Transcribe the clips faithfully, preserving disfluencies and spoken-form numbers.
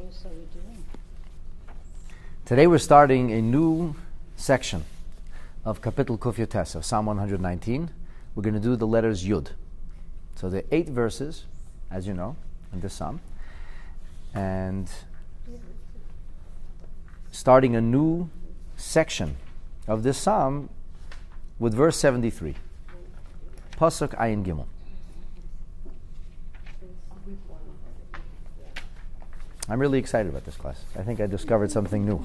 Today we're starting a new section of Kapitel Kuf Yotes of Psalm one nineteen. We're going to do the letters Yud. So there are eight verses, as you know, in this psalm. And starting a new section of this psalm with verse seventy-three. Pasuk Ayin Gimel. I'm really excited about this class. I think I discovered something new.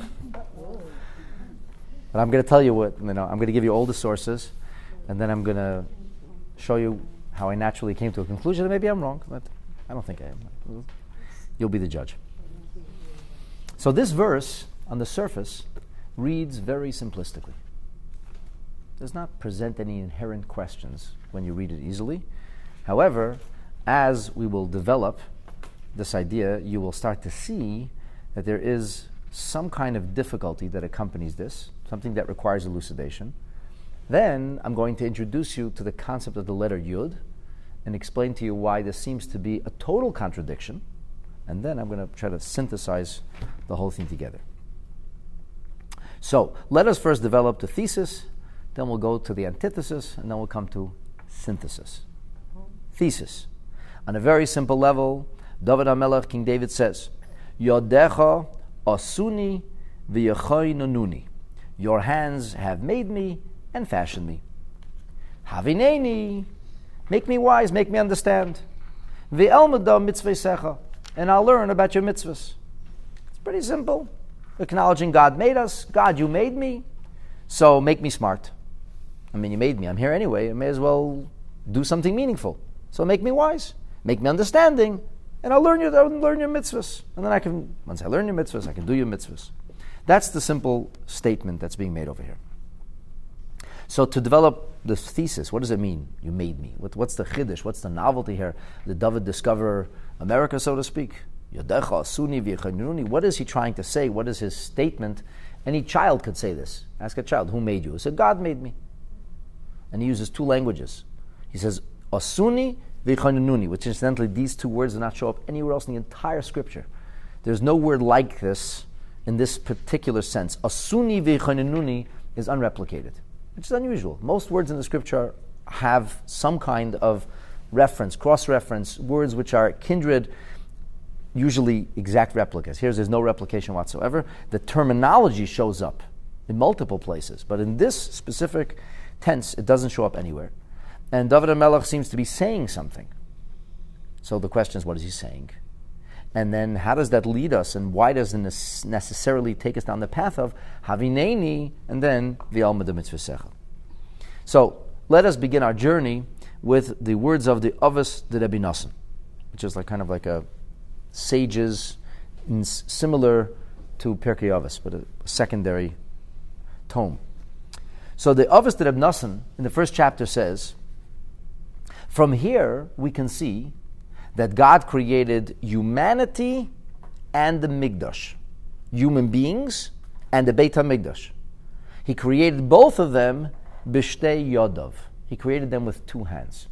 But I'm going to tell you what, you know, I'm going to give you all the sources, and then I'm going to show you how I naturally came to a conclusion. And maybe I'm wrong, but I don't think I am. You'll be the judge. So this verse, on the surface, reads very simplistically. It does not present any inherent questions when you read it easily. However, as we will develop this idea, you will start to see that there is some kind of difficulty that accompanies this, something that requires elucidation. Then I'm going to introduce you to the concept of the letter Yud and explain to you why this seems to be a total contradiction. And then I'm going to try to synthesize the whole thing together. So let us first develop the thesis, then we'll go to the antithesis, and then we'll come to synthesis. Thesis. On a very simple level, David HaMelech, King David says, Yodecha asuni v'yechoinonuni. Your hands have made me and fashioned me. Havineni, make me wise, make me understand. Ve'elmada mitzvaysecha, and I'll learn about your mitzvahs. It's pretty simple. Acknowledging God made us. God, you made me, so make me smart. I mean, you made me. I'm here anyway. I may as well do something meaningful. So make me wise, make me understanding, and I'll learn your, I'll learn your mitzvahs. And then I can, once I learn your mitzvahs, I can do your mitzvahs. That's the simple statement that's being made over here. So to develop this thesis, what does it mean? You made me. What, what's the chiddush? What's the novelty here? Did David discover America, so to speak? Yodecha asuni v'yechoinonuni. What is he trying to say? What is his statement? Any child could say this. Ask a child, who made you? He said, God made me. And he uses two languages. He says, asuni v'yechoinonuni, which incidentally, these two words do not show up anywhere else in the entire scripture. There's no word like this in this particular sense. Asuni v'yechoinonuni is unreplicated, which is unusual. Most words in the scripture have some kind of reference, cross-reference, words which are kindred, usually exact replicas. Here there's no replication whatsoever. The terminology shows up in multiple places, but in this specific tense, it doesn't show up anywhere. And David HaMelech seems to be saying something. So the question is, what is he saying? And then how does that lead us, and why doesn't this necessarily take us down the path of Havineni, and then V'almada mitzvasecha? So let us begin our journey with the words of the Avos de Rabbi Nosson, which is like kind of like a sages, in s- similar to Pirkei Avos, but a, a secondary tome. So the Avos de Rabbi Nosson in the first chapter says, from here we can see that God created humanity and the Mikdash, human beings and the Beit HaMikdash. He created both of them b'shtei yodov. He created them with two hands.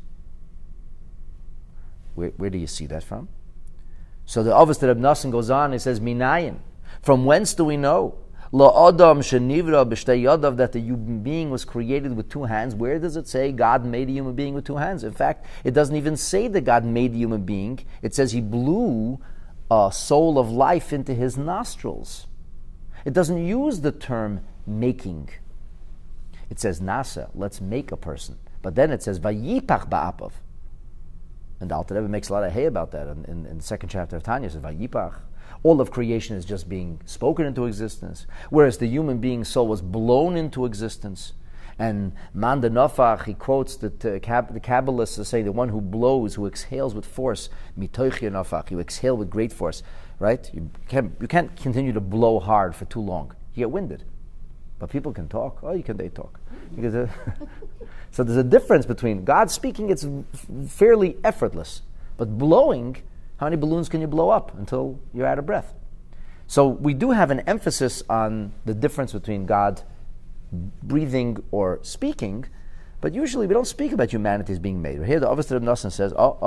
Where, where do you see that from? So the Avos de Rabbi Nosson goes on, he says, Minayin. From whence do we know? Lo adam shenivra b'shtei yadav, that the human being was created with two hands. Where does it say God made a human being with two hands? In fact, it doesn't even say that God made a human being. It says he blew a soul of life into his nostrils. It doesn't use the term making. It says nasa, let's make a person. But then it says vayipach ba'apav. And the Alter Rebbe makes a lot of hay about that in, in, in the second chapter of Tanya. It says vayipach. All of creation is just being spoken into existence, whereas the human being soul was blown into existence. And Man de Nafach, he quotes that the, Kab- the Kabbalists say the one who blows, who exhales with force, mitoichi nafach, you exhale with great force, right? You can't, you can't continue to blow hard for too long. You get winded. But people can talk. Oh, you can they talk. Because, uh, so there's a difference between God speaking, it's fairly effortless. But blowing, how many balloons can you blow up until you're out of breath? So we do have an emphasis on the difference between God breathing or speaking, but usually we don't speak about humanity as being made. Here the Avos de Rabbi Nosson says, oh, oh,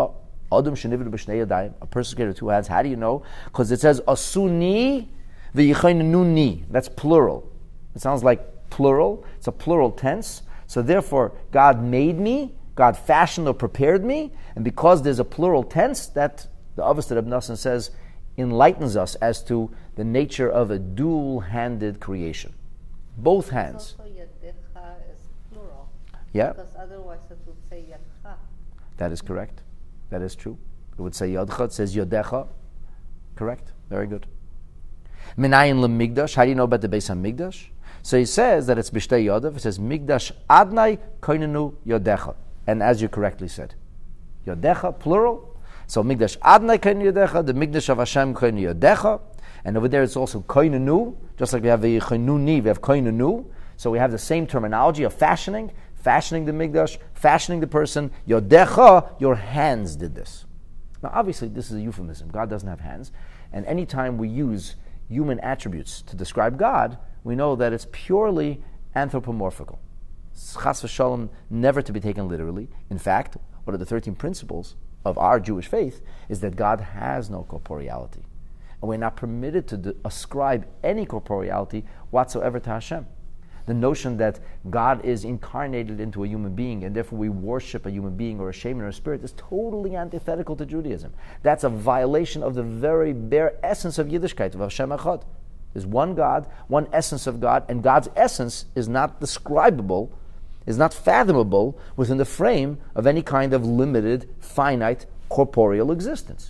Adam shenivru b'shnei yadayim, a person created with two hands. How do you know? Because it says asuni v'yichaynuni. That's plural. It sounds like plural. It's a plural tense. So therefore, God made me, God fashioned or prepared me, and because there's a plural tense, that the Avos Reb Nosson says enlightens us as to the nature of a dual-handed creation. Both hands. Also, yadecha is plural. Yeah. Because otherwise it would say yadcha. That is correct. That is true. It would say yadcha, it says yodecha. Correct. Very good. Minayin lemigdash. How do you know about the Beis HaMikdash? So he says that it's b'shtei yodav. It says migdash adnai koinenu yodecha. And as you correctly said, yodecha, plural. So migdash adnai koinenu yodecha, the migdash of Hashem koinenu yodecha. And over there it's also koinenu, just like we have a koinuni, we have koinenu. So we have the same terminology of fashioning, fashioning the migdash, fashioning the person. Yodecha, your hands did this. Now obviously this is a euphemism. God doesn't have hands. And anytime we use human attributes to describe God, we know that it's purely anthropomorphical. Chas v'shalom, never to be taken literally. In fact, one of the thirteen principles of our Jewish faith is that God has no corporeality. And we're not permitted to d- ascribe any corporeality whatsoever to Hashem. The notion that God is incarnated into a human being and therefore we worship a human being or a shaman or a spirit is totally antithetical to Judaism. That's a violation of the very bare essence of Yiddishkeit, of Hashem Echad. There's one God, one essence of God, and God's essence is not describable, is not fathomable within the frame of any kind of limited, finite, corporeal existence.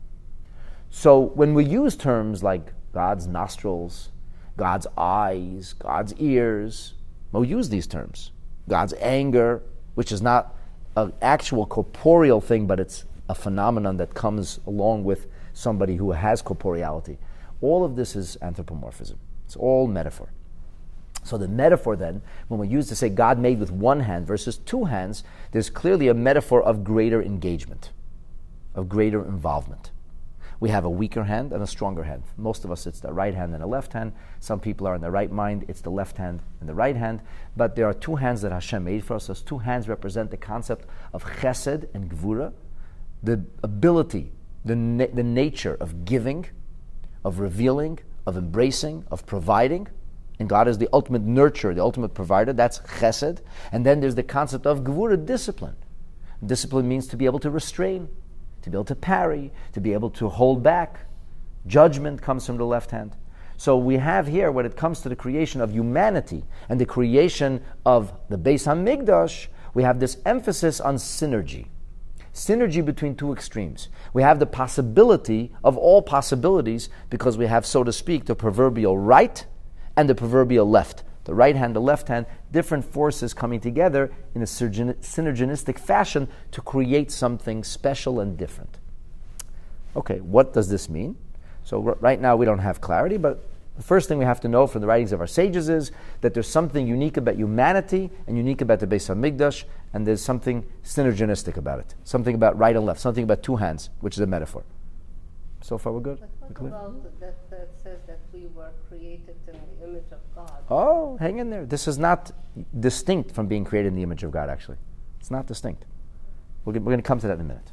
So when we use terms like God's nostrils, God's eyes, God's ears, we'll use these terms. God's anger, which is not an actual corporeal thing, but it's a phenomenon that comes along with somebody who has corporeality. All of this is anthropomorphism. It's all metaphor. So the metaphor then, when we use to say God made with one hand versus two hands, there's clearly a metaphor of greater engagement, of greater involvement. We have a weaker hand and a stronger hand. Most of us, it's the right hand and the left hand. Some people are in the right mind, it's the left hand and the right hand. But there are two hands that Hashem made for us. Those two hands represent the concept of chesed and gvura, the ability, the, na- the nature of giving, of revealing, of embracing, of providing. And God is the ultimate nurturer, the ultimate provider. That's chesed. And then there's the concept of gvura, discipline. Discipline means to be able to restrain, to be able to parry, to be able to hold back. Judgment comes from the left hand. So we have here, when it comes to the creation of humanity and the creation of the Beis HaMikdash, we have this emphasis on synergy. Synergy between two extremes. We have the possibility of all possibilities because we have, so to speak, the proverbial right and the proverbial left. The right hand, the left hand, different forces coming together in a synergistic fashion to create something special and different. Okay, what does this mean? So r- right now we don't have clarity, but the first thing we have to know from the writings of our sages is that there's something unique about humanity and unique about the Beis HaMikdash, and there's something synergistic about it. Something about right and left, something about two hands, which is a metaphor. So far we're good? But what about that, that says that we were created in the image of God? Oh, hang in there. This is not distinct from being created in the image of God, actually. It's not distinct. We're going to come to that in a minute.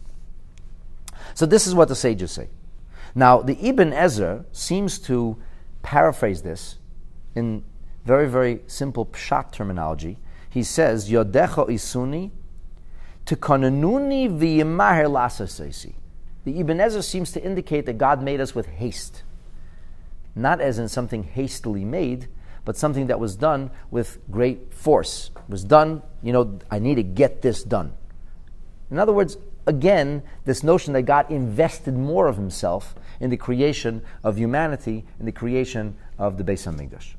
So this is what the sages say. Now, the Ibn Ezra seems to paraphrase this in very, very simple pshat terminology. He says, Yodecho isuni tekonanuni v'yimaher lasasesi. The Ibn Ezra seems to indicate that God made us with haste. Not as in something hastily made, but something that was done with great force. It was done, you know, I need to get this done. In other words, again, this notion that God invested more of himself in the creation of humanity, in the creation of the Beis HaMikdash.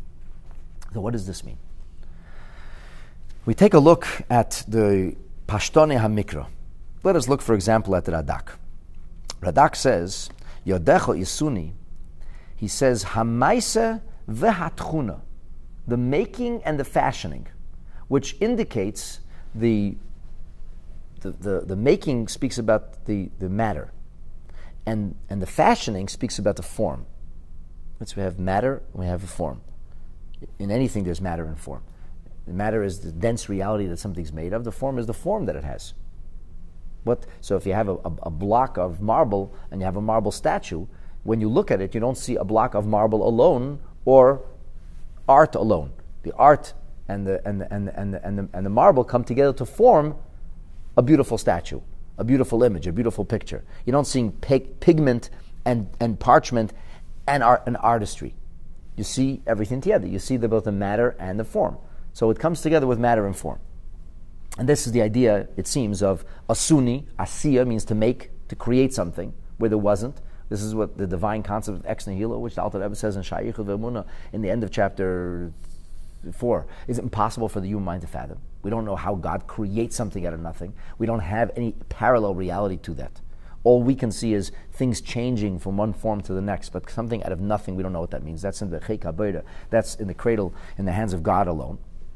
So what does this mean? We take a look at the Pashtone HaMikra. Let us look, for example, at the Radak. Radak says, Yodecho Isuni, he says, Hamaise vehatchuna, the making and the fashioning, which indicates the the, the, the making speaks about the, the matter, and, and the fashioning speaks about the form. So we have matter, we have a form. In anything there's matter and form. The matter is the dense reality that something's made of, the form is the form that it has. What? So if you have a, a, a block of marble and you have a marble statue, when you look at it, you don't see a block of marble alone or art alone. The art and the and the, and the, and the, and the, and the marble come together to form a beautiful statue, a beautiful image, a beautiful picture. You don't see pig, pigment and, and parchment and art and artistry. You see everything together. You see the, both the matter and the form. So it comes together with matter and form. And this is the idea, it seems, of asuni. Asiya means to make, to create something where there wasn't. This is what the divine concept of ex nihilo, which the Alter Rebbe says in Shayichud Ve'emunah in the end of chapter four, is impossible for the human mind to fathom. We don't know how God creates something out of nothing. We don't have any parallel reality to that. All we can see is things changing from one form to the next, but something out of nothing, we don't know what that means. That's in the Chei Kabbalah. That's in the cradle, in the hands of God alone.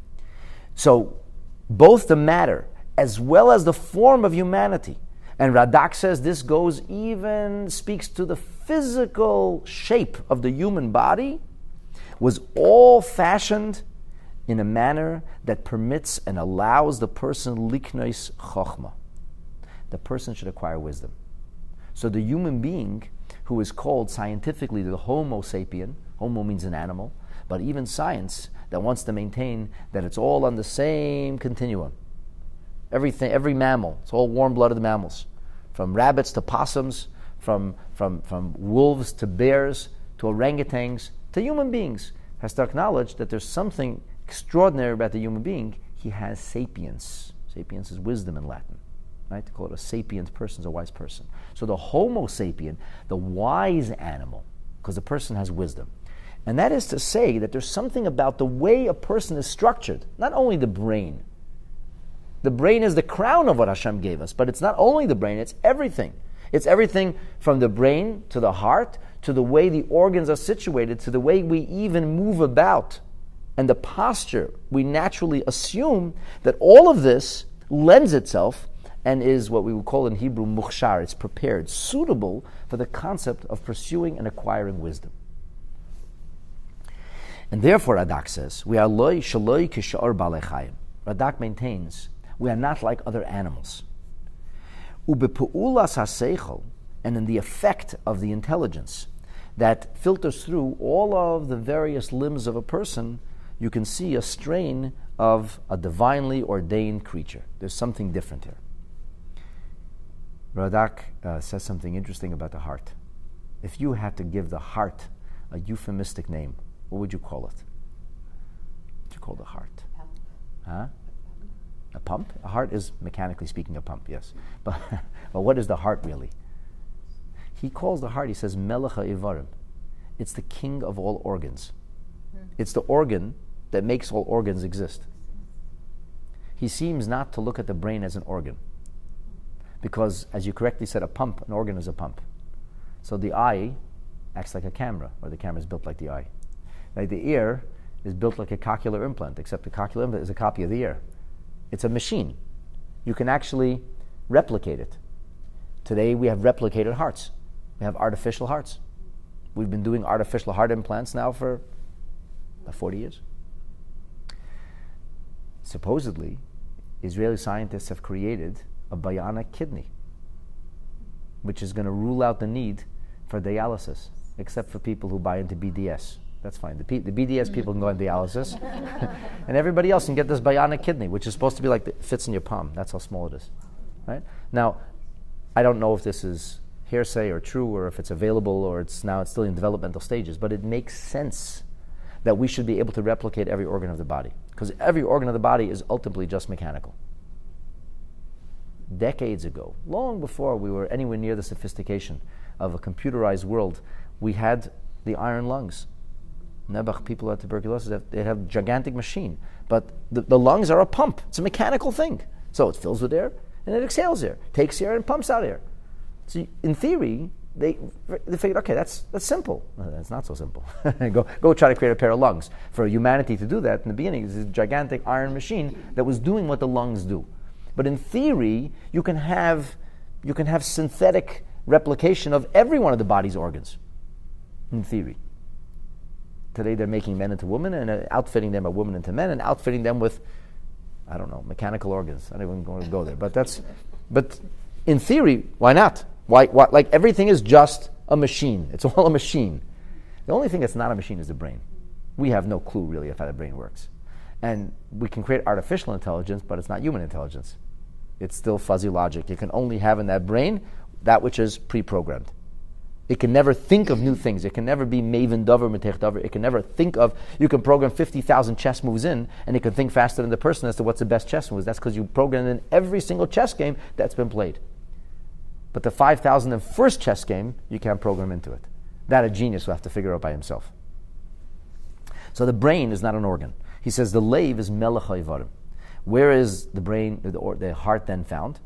So, both the matter as well as the form of humanity, and Radak says this goes even, speaks to the physical shape of the human body, was all fashioned in a manner that permits and allows the person liknois chokhmah. The person should acquire wisdom. So the human being, who is called scientifically the Homo sapien, Homo means an animal, but even science that wants to maintain that it's all on the same continuum. Everything, every mammal, it's all warm-blooded mammals, from rabbits to possums, from from from wolves to bears to orangutans to human beings, has to acknowledge that there's something extraordinary about the human being. He has sapience. Sapience is wisdom in Latin. Right? To call it a sapient person is a wise person. So the Homo sapien, the wise animal, because the person has wisdom. And that is to say that there's something about the way a person is structured, not only the brain. The brain is the crown of what Hashem gave us, but it's not only the brain, it's everything. It's everything from the brain to the heart, to the way the organs are situated, to the way we even move about, and the posture. We naturally assume that all of this lends itself and is what we would call in Hebrew mukhshar. It's prepared, suitable for the concept of pursuing and acquiring wisdom. And therefore, Radak says, we are loy shaloi kishar balei chayim. Radak maintains, we are not like other animals. Ubepu'ulas haseichel, and in the effect of the intelligence that filters through all of the various limbs of a person, you can see a strain of a divinely ordained creature. There's something different here. Radak uh, says something interesting about the heart. If you had to give the heart a euphemistic name, what would you call it? What would you call the heart? Pump. Huh? A pump? A heart is, mechanically speaking, a pump, yes. But, but what is the heart really? He calls the heart, he says, Melech HaIvarim. It's the king of all organs. Hmm. It's the organ that makes all organs exist. He seems not to look at the brain as an organ. Because, as you correctly said, a pump, an organ is a pump. So the eye acts like a camera, or the camera is built like the eye. Like the ear is built like a cochlear implant, except the cochlear implant is a copy of the ear. It's a machine. You can actually replicate it. Today we have replicated hearts. We have artificial hearts. We've been doing artificial heart implants now for about forty years. Supposedly, Israeli scientists have created a bionic kidney, which is going to rule out the need for dialysis, except for people who buy into B D S. That's fine. The, P- the B D S people can go on dialysis, and everybody else can get this bionic kidney, which is supposed to be like, the, fits in your palm. That's how small it is. Right? Now, I don't know if this is hearsay or true, or if it's available, or it's now it's still in developmental stages, but it makes sense that we should be able to replicate every organ of the body, because every organ of the body is ultimately just mechanical. Decades ago, long before we were anywhere near the sophistication of a computerized world, we had the iron lungs. Nebuch, people who had tuberculosis, they have a gigantic machine, but the, the lungs are a pump. It's a mechanical thing. So it fills with air and it exhales air, takes air and pumps out air. So in theory, they they figured, okay, that's that's simple. No, that's not so simple. go go try to create a pair of lungs. For humanity to do that in the beginning, it's a gigantic iron machine that was doing what the lungs do. But in theory, you can have you can have synthetic replication of every one of the body's organs. In theory. Today they're making men into women and uh, outfitting them as women into men and outfitting them with, I don't know, mechanical organs. I don't even want to go there. But that's, but In theory, why not? Why, why? Like everything is just a machine. It's all a machine. The only thing that's not a machine is the brain. We have no clue really of how the brain works. And we can create artificial intelligence, but it's not human intelligence. It's still fuzzy logic. You can only have in that brain that which is pre-programmed. It can never think of new things. It can never be maven dover metech dover. It can never think of, you can program fifty thousand chess moves in, and it can think faster than the person as to what's the best chess moves. That's because you programmed in every single chess game that's been played. But the five thousand first chess game, you can't program into it. That a genius will have to figure out by himself. So the brain is not an organ. He says the leiv is melech haivarim. Where is the brain, the, or the heart then found?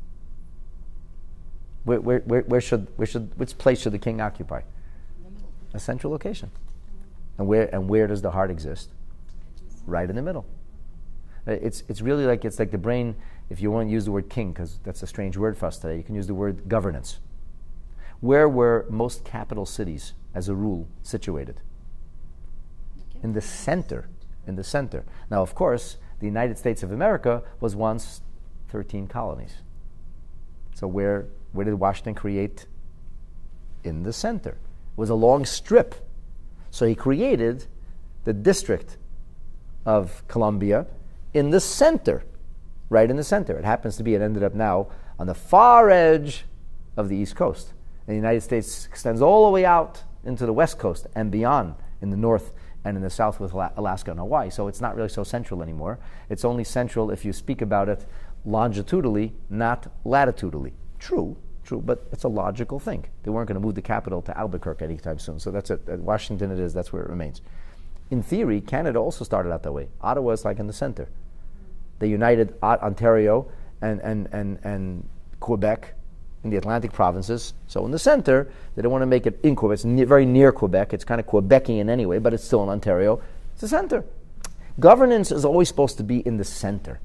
Where, where, where, where should, where should, which place should the king occupy? A central location. And where, and where does the heart exist? Right in the middle. It's, it's really like, it's like the brain, if you want to use the word king, because that's a strange word for us today, you can use the word governance. Where were most capital cities, as a rule, situated? In the center. In the center. Now, of course, the United States of America was once thirteen colonies. So where, where did Washington create? In the center. It was a long strip. So he created the District of Columbia in the center, right in the center. It happens to be, it ended up now on the far edge of the East Coast. And the United States extends all the way out into the West Coast and beyond in the north and in the south with Alaska and Hawaii. So it's not really so central anymore. It's only central if you speak about it longitudinally, not latitudinally. True, true, but it's a logical thing. They weren't going to move the capital to Albuquerque anytime soon. So that's it. At Washington it is, that's where it remains. In theory, Canada also started out that way. Ottawa is like in the center. They united Ontario and, and, and, and Quebec in the Atlantic provinces. So in the center, they don't want to make it in Quebec. It's ne- very near Quebec. It's kind of Quebecian anyway, but it's still in Ontario. It's the center. Governance is always supposed to be in the center.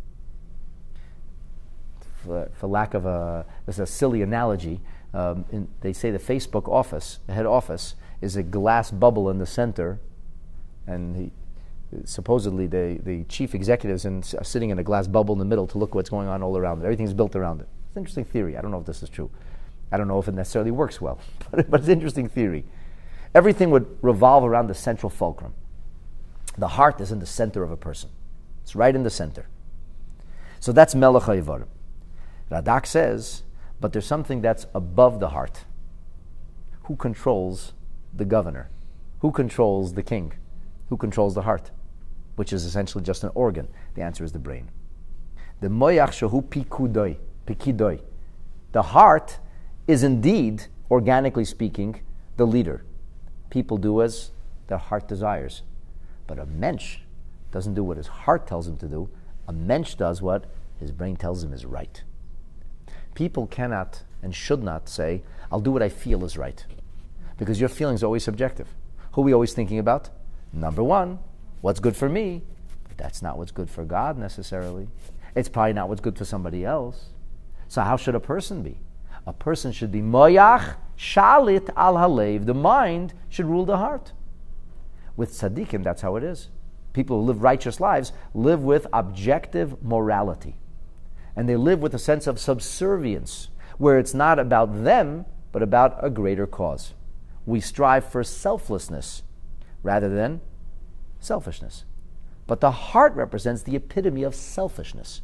For, for lack of a, this is a silly analogy, um, in, they say the Facebook office, the head office, is a glass bubble in the center, and he, supposedly the, the chief executives in, are sitting in a glass bubble in the middle to look what's going on all around it. Everything's built around it. It's an interesting theory. I don't know if this is true. I don't know if it necessarily works well, but, but it's an interesting theory. Everything would revolve around the central fulcrum. The heart is in the center of a person. It's right in the center. So that's Melech HaYivarim. Radak says, but there's something that's above the heart. Who controls the governor? Who controls the king? Who controls the heart? Which is essentially just an organ. The answer is the brain. The moyach shehu pikudoi, pikidoi. The heart is indeed, organically speaking, the leader. People do as their heart desires. But a mensch doesn't do what his heart tells him to do. A mensch does what his brain tells him is right. People cannot and should not say, I'll do what I feel is right. Because your feeling is always subjective. Who are we always thinking about? Number one, what's good for me? But that's not what's good for God necessarily. It's probably not what's good for somebody else. So how should a person be? A person should be moyach shalit al halev. The mind should rule the heart. With tzaddikim, that's how it is. People who live righteous lives live with objective morality. And they live with a sense of subservience, where it's not about them, but about a greater cause. We strive for selflessness rather than selfishness. But the heart represents the epitome of selfishness,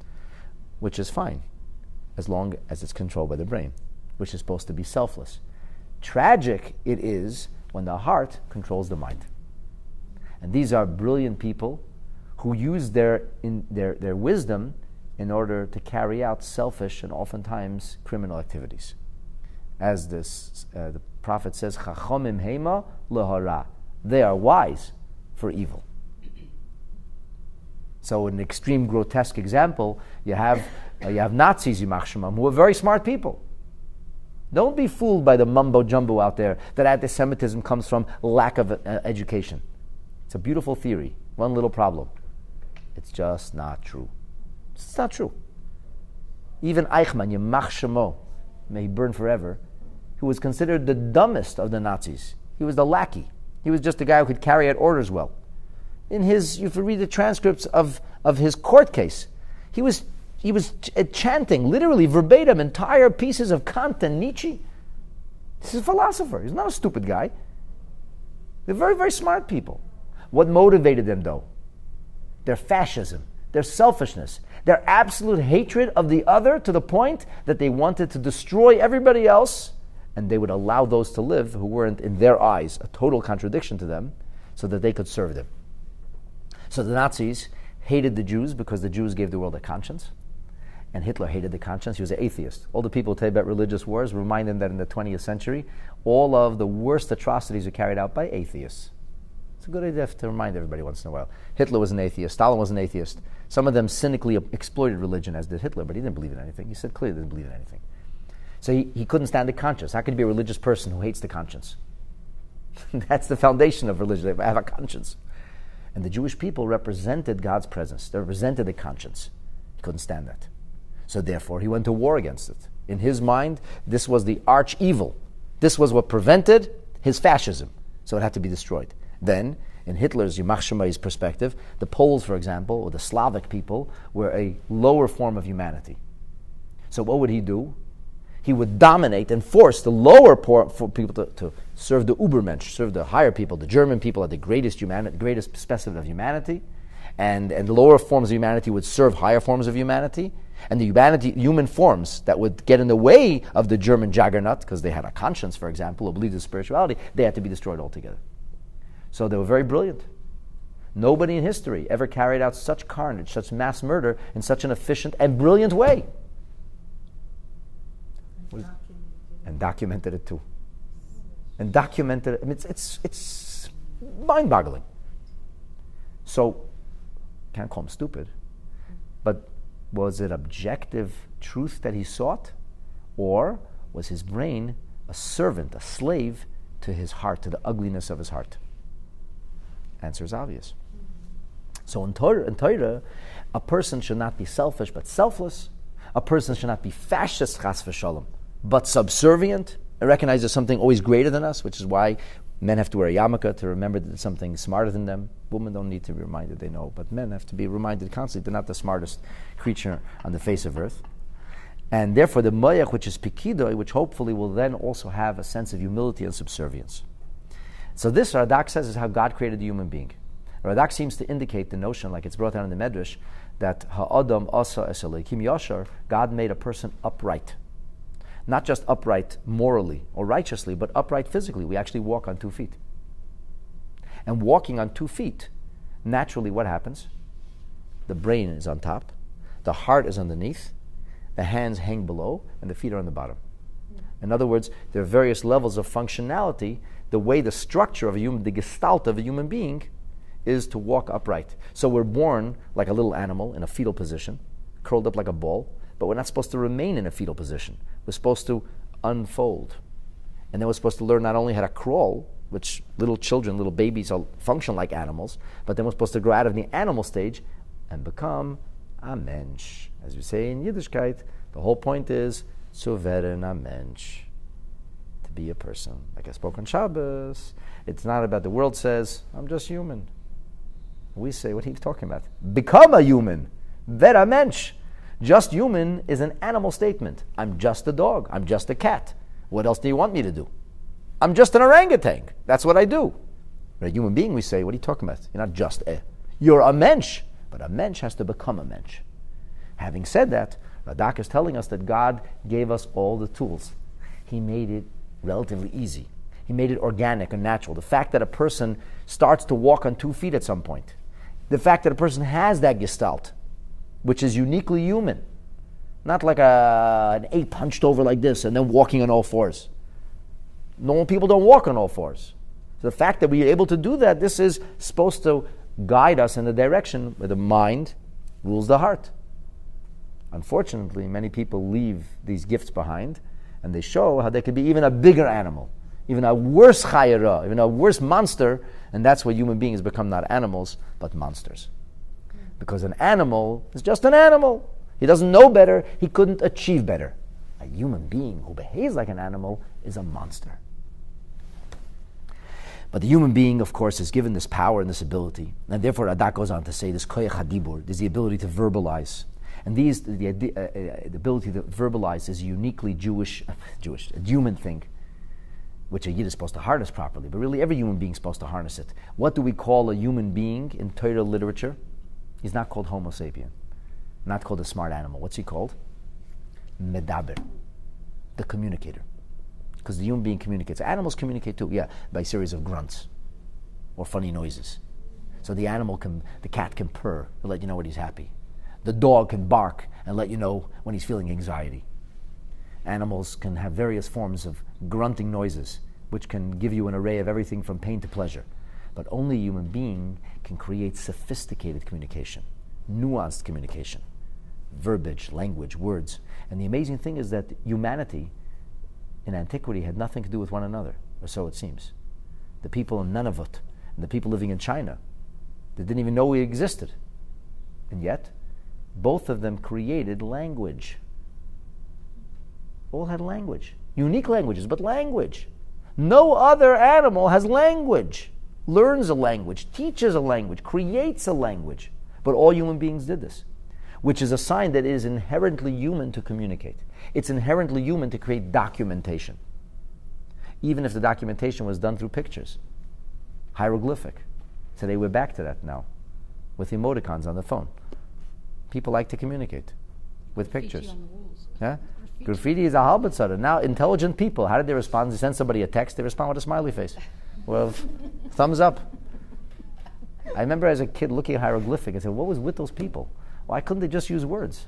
which is fine, as long as it's controlled by the brain, which is supposed to be selfless. Tragic it is when the heart controls the mind. And these are brilliant people who use their, in, their, their wisdom in order to carry out selfish and oftentimes criminal activities. As this, uh, the prophet says, Chachomim heima lehara. They are wise for evil. So, an extreme grotesque example, you have uh, you have Nazis, Yimach Shemam, who are very smart people. Don't be fooled by the mumbo jumbo out there that anti-Semitism comes from lack of uh, education. It's a beautiful theory. One little problem: it's just not true. It's not true. Even Eichmann, Yimach Shemo, may he burn forever, who was considered the dumbest of the Nazis. He was the lackey. He was just a guy who could carry out orders well. In his, if you read the transcripts of, of his court case, he was he was ch- chanting, literally verbatim, entire pieces of Kant and Nietzsche. This is a philosopher. He's not a stupid guy. They're very, very smart people. What motivated them, though? Their fascism, their selfishness, their absolute hatred of the other to the point that they wanted to destroy everybody else, and they would allow those to live who weren't, in their eyes, a total contradiction to them, so that they could serve them. So the Nazis hated the Jews because the Jews gave the world a conscience, and Hitler hated the conscience. He was an atheist. All the people who tell you about religious wars remind them that in the twentieth century, all of the worst atrocities were carried out by atheists. It's a good idea to remind everybody once in a while. Hitler was an atheist. Stalin was an atheist. Some of them cynically exploited religion, as did Hitler, but he didn't believe in anything. He said clearly he didn't believe in anything. So he, he couldn't stand the conscience. How could you be a religious person who hates the conscience? That's the foundation of religion. They have a conscience. And the Jewish people represented God's presence. They represented the conscience. He couldn't stand that. So therefore, he went to war against it. In his mind, this was the arch evil. This was what prevented his fascism. So it had to be destroyed. Then, in Hitler's Yamach Shemay's perspective, the Poles, for example, or the Slavic people, were a lower form of humanity. So what would he do? He would dominate and force the lower por- for people to, to serve the Ubermensch, serve the higher people. The German people are the greatest humanity, greatest specimen of humanity, and, and lower forms of humanity would serve higher forms of humanity. And the humanity, human forms that would get in the way of the German juggernaut, because they had a conscience, for example, or believed in spirituality, they had to be destroyed altogether. So they were very brilliant. Nobody in history ever carried out such carnage, such mass murder, in such an efficient and brilliant way. And documented, and documented it too. And documented it. I mean, it's, it's, it's mind-boggling. So, can't call him stupid, but was it objective truth that he sought? Or was his brain a servant, a slave to his heart, to the ugliness of his heart? Answer is obvious. So in Torah, in Torah, a person should not be selfish but selfless. A person should not be fascist, chas v'shalom, but subservient, and recognize there's something always greater than us, which is why men have to wear a yarmulke to remember that there's something smarter than them. Women don't need to be reminded, they know, but men have to be reminded constantly they're not the smartest creature on the face of earth. And therefore the moyach, which is pikidoi, which hopefully will then also have a sense of humility and subservience. So this, Radak says, is how God created the human being. Radak seems to indicate the notion, like it's brought down in the Medrash, that ha'adam asa es elokim yashar, God made a person upright. Not just upright morally or righteously, but upright physically. We actually walk on two feet. And walking on two feet, naturally what happens? The brain is on top, the heart is underneath, the hands hang below, and the feet are on the bottom. In other words, there are various levels of functionality. The way the structure of a human, the gestalt of a human being, is to walk upright. So we're born like a little animal in a fetal position, curled up like a ball, but we're not supposed to remain in a fetal position. We're supposed to unfold. And then we're supposed to learn not only how to crawl, which little children, little babies all function like animals, but then we're supposed to grow out of the animal stage and become a mensch. As we say in Yiddishkeit, the whole point is zu werden a mensch, to be a person. Like I spoke on Shabbos, it's not about the world says, I'm just human. We say, what are you talking about? Become a human. Wer a mensch. Just human is an animal statement. I'm just a dog. I'm just a cat. What else do you want me to do? I'm just an orangutan. That's what I do. But a human being, we say, what are you talking about? You're not just a. You're a mensch. But a mensch has to become a mensch. Having said that, Radak is telling us that God gave us all the tools. He made it relatively easy. He made it organic and natural. The fact that a person starts to walk on two feet at some point, the fact that a person has that gestalt, which is uniquely human, not like a, an ape hunched over like this and then walking on all fours. Normal people don't walk on all fours. So the fact that we are able to do that, this is supposed to guide us in the direction where the mind rules the heart. Unfortunately, many people leave these gifts behind, and they show how they could be even a bigger animal, even a worse chayera, even a worse monster, and that's why human beings become not animals, but monsters. Because an animal is just an animal. He doesn't know better, he couldn't achieve better. A human being who behaves like an animal is a monster. But the human being, of course, is given this power and this ability, and therefore Radak goes on to say this koyach hadibur, is the ability to verbalize. And these, the, the, uh, uh, the ability to verbalize is uniquely Jewish, Jewish, a human thing, which a Yid is supposed to harness properly. But really, every human being is supposed to harness it. What do we call a human being in Torah literature? He's not called Homo sapien, not called a smart animal. What's he called? Medaber, the communicator. Because the human being communicates. Animals communicate too, yeah, by a series of grunts or funny noises. So the animal can, the cat can purr and let you know when he's happy. The dog can bark and let you know when he's feeling anxiety. Animals can have various forms of grunting noises, which can give you an array of everything from pain to pleasure. But only a human being can create sophisticated communication, nuanced communication, verbiage, language, words. And the amazing thing is that humanity in antiquity had nothing to do with one another, or so it seems. The people in Nunavut and the people living in China, they didn't even know we existed. And yet, both of them created language. All had language. Unique languages, but language. No other animal has language, learns a language, teaches a language, creates a language. But all human beings did this, which is a sign that it is inherently human to communicate. It's inherently human to create documentation, even if the documentation was done through pictures, hieroglyphic. Today we're back to that now, with emoticons on the phone. People like to communicate with Graffiti pictures. on the walls. Yeah? Graffiti. Graffiti is a halbetzader. Now, intelligent people, how did they respond? They send somebody a text, they respond with a smiley face. Well, thumbs up. I remember as a kid looking at hieroglyphic and said, what was with those people? Why couldn't they just use words?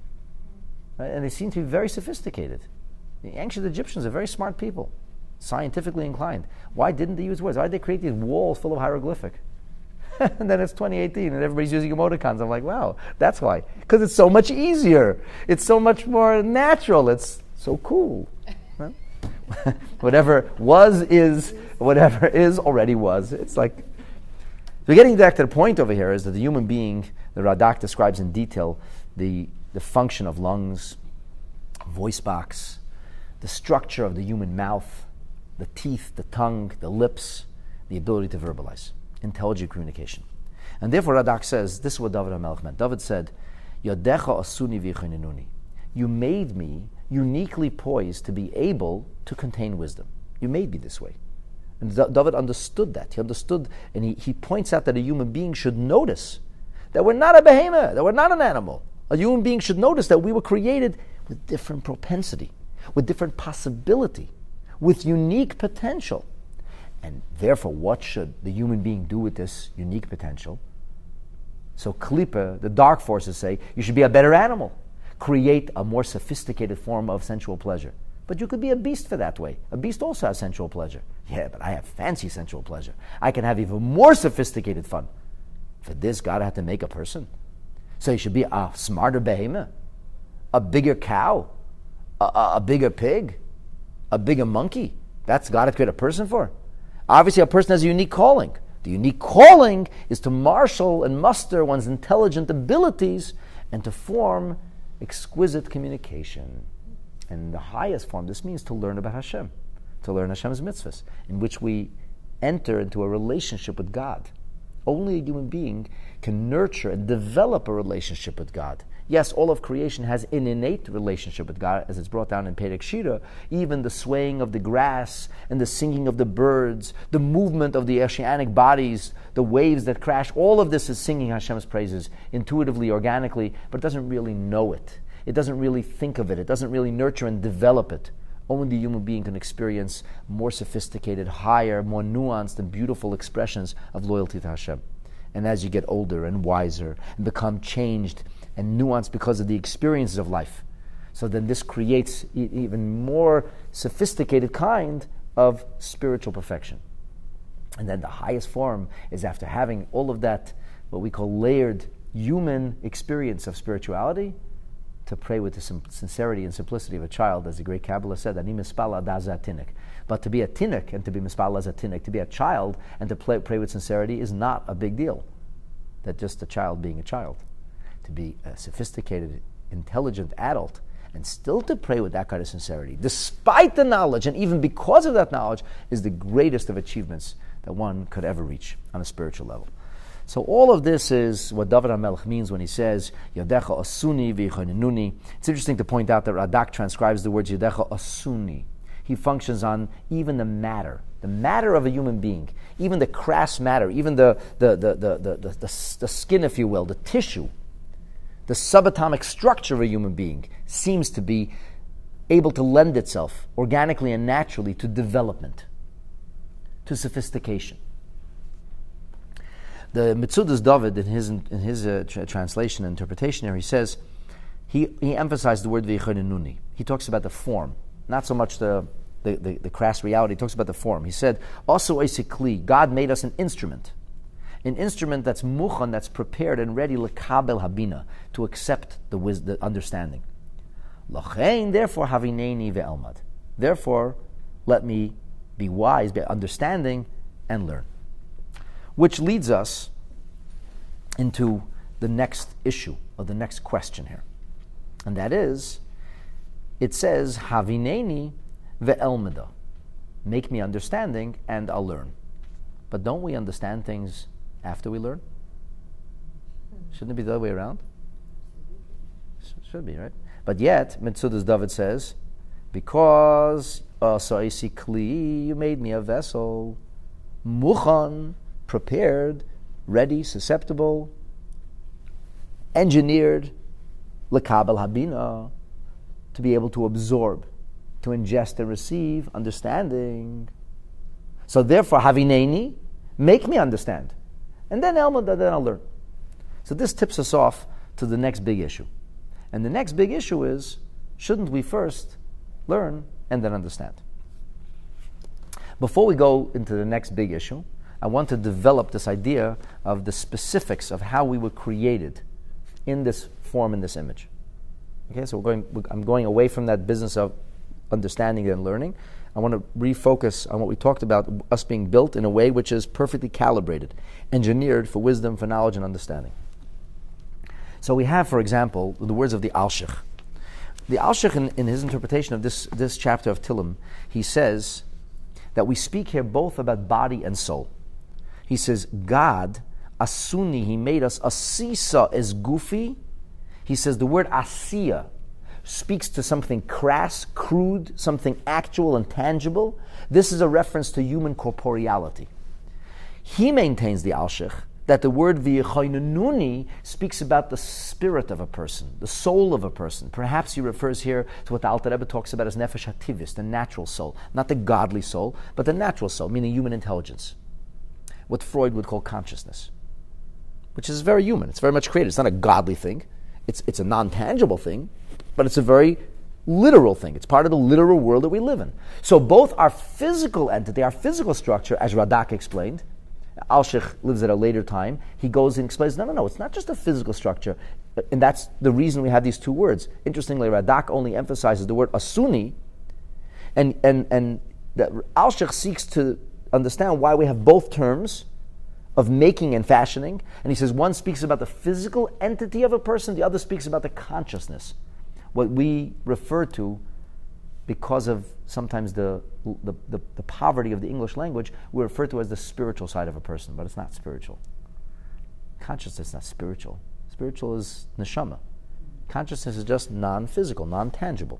Right? And they seem to be very sophisticated. The ancient Egyptians are very smart people, scientifically inclined. Why didn't they use words? Why did they create these walls full of hieroglyphic? And then it's twenty eighteen and everybody's using emoticons. I'm like, wow, that's why. Because it's so much easier. It's so much more natural. It's so cool. Right? Whatever was is, whatever is already was. It's like, so getting back to the point over here is that the human being, the Radak describes in detail the, the function of lungs, voice box, the structure of the human mouth, the teeth, the tongue, the lips, the ability to verbalize. Intelligent communication. And therefore Radak says, this is what David HaMelech meant. David said, Yodecha asuni v'yichoninuni. You made me uniquely poised to be able to contain wisdom. You made me this way. And D- David understood that. He understood, and he, he points out that a human being should notice that we're not a behemoth, that we're not an animal. A human being should notice that we were created with different propensity, with different possibility, with unique potential. And therefore, what should the human being do with this unique potential? So Klippa, the dark forces say, you should be a better animal. Create a more sophisticated form of sensual pleasure. But you could be a beast for that way. A beast also has sensual pleasure. Yeah, but I have fancy sensual pleasure. I can have even more sophisticated fun. For this, God had to make a person. So you should be a smarter behemoth, a bigger cow, a, a, a bigger pig, a bigger monkey. That's God had created a person for. Obviously, a person has a unique calling. The unique calling is to marshal and muster one's intelligent abilities and to form exquisite communication. And the highest form, this means to learn about Hashem, to learn Hashem's mitzvahs, in which we enter into a relationship with God. Only a human being can nurture and develop a relationship with God. Yes, all of creation has an innate relationship with God, as it's brought down in Perek Shira. Even the swaying of the grass and the singing of the birds, the movement of the oceanic bodies, the waves that crash, all of this is singing Hashem's praises intuitively, organically, but it doesn't really know it. It doesn't really think of it. It doesn't really nurture and develop it. Only the human being can experience more sophisticated, higher, more nuanced and beautiful expressions of loyalty to Hashem. And as you get older and wiser and become changed and nuanced because of the experiences of life, so then this creates e- even more sophisticated kind of spiritual perfection. And then the highest form is after having all of that, what we call layered human experience of spirituality, to pray with the sim- sincerity and simplicity of a child, as the great Kabbalah said, Ani mispala daza tinik. But to be a tinik and to be mispala as a tinik, to be a child and to play, pray with sincerity is not a big deal. That just a child being a child. To be a sophisticated, intelligent adult and still to pray with that kind of sincerity, despite the knowledge and even because of that knowledge, is the greatest of achievements that one could ever reach on a spiritual level. So all of this is what David HaMelech means when he says, Yadecha asuni v'yichonenuni. It's interesting to point out that Radak transcribes the words Yadecha asuni. He functions on even the matter, the matter of a human being, even the crass matter, even the, the, the, the, the, the, the, the skin, if you will, the tissue, the subatomic structure of a human being seems to be able to lend itself organically and naturally to development, to sophistication. The Metzudas David, in his in his uh, tra- translation and interpretation here, he says, he, he emphasized the word v'yichonenuni. He talks about the form, not so much the, the, the, the crass reality. He talks about the form. He said, also esikli, God made us an instrument. An instrument that's muchan, that's prepared and ready, lekabel habina, to accept the, wis- the understanding. Lachein, therefore, havineni ve'elmad. Therefore, let me be wise, be understanding, and learn. Which leads us into the next issue, or the next question here. And that is, it says, Havineni ve'elmada. Make me understanding, and I'll learn. But don't we understand things after we learn? Shouldn't it be the other way around? Should be, right? But yet, Metzudas David says, because also I see kli, you made me a vessel, muchan, prepared, ready, susceptible, engineered, lekabel habina, to be able to absorb, to ingest and receive understanding. So therefore, havineni, make me understand. And then Elma, then I'll learn. So this tips us off to the next big issue. And the next big issue is, shouldn't we first learn and then understand? Before we go into the next big issue, I want to develop this idea of the specifics of how we were created in this form, in this image. Okay, so we're going. I'm going away from that business of understanding and learning. I want to refocus on what we talked about, us being built in a way which is perfectly calibrated, engineered for wisdom, for knowledge, and understanding. So we have, for example, the words of the Alshich. The Alshich, in, in his interpretation of this, this chapter of Tillim, he says that we speak here both about body and soul. He says, God, asuni, he made us, asisa is goofy. He says the word asiya speaks to something crass, crude, something actual and tangible. This is a reference to human corporeality. He maintains, the Alshich, that the word v'yichonenuni speaks about the spirit of a person, the soul of a person. Perhaps he refers here to what the Alter Rebbe talks about as nefesh hativis, the natural soul. Not the godly soul, but the natural soul, meaning human intelligence. What Freud would call consciousness, which is very human. It's very much created. It's not a godly thing. It's, it's a non-tangible thing, but it's a very literal thing. It's part of the literal world that we live in. So both our physical entity, our physical structure, as Radak explained, Alshich lives at a later time, he goes and explains, no, no, no, it's not just a physical structure. And that's the reason we have these two words. Interestingly, Radak only emphasizes the word asuni, and and and that Alshich seeks to understand why we have both terms of making and fashioning. And he says one speaks about the physical entity of a person, the other speaks about the consciousness. What we refer to, because of sometimes the the, the the poverty of the English language, we refer to as the spiritual side of a person, but it's not spiritual. Consciousness is not spiritual. Spiritual is neshama. Consciousness is just non-physical, non-tangible.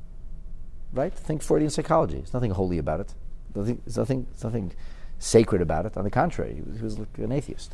Right? Think Freudian psychology. There's nothing holy about it. There's nothing, there's nothing sacred about it. On the contrary, he was, he was like an atheist.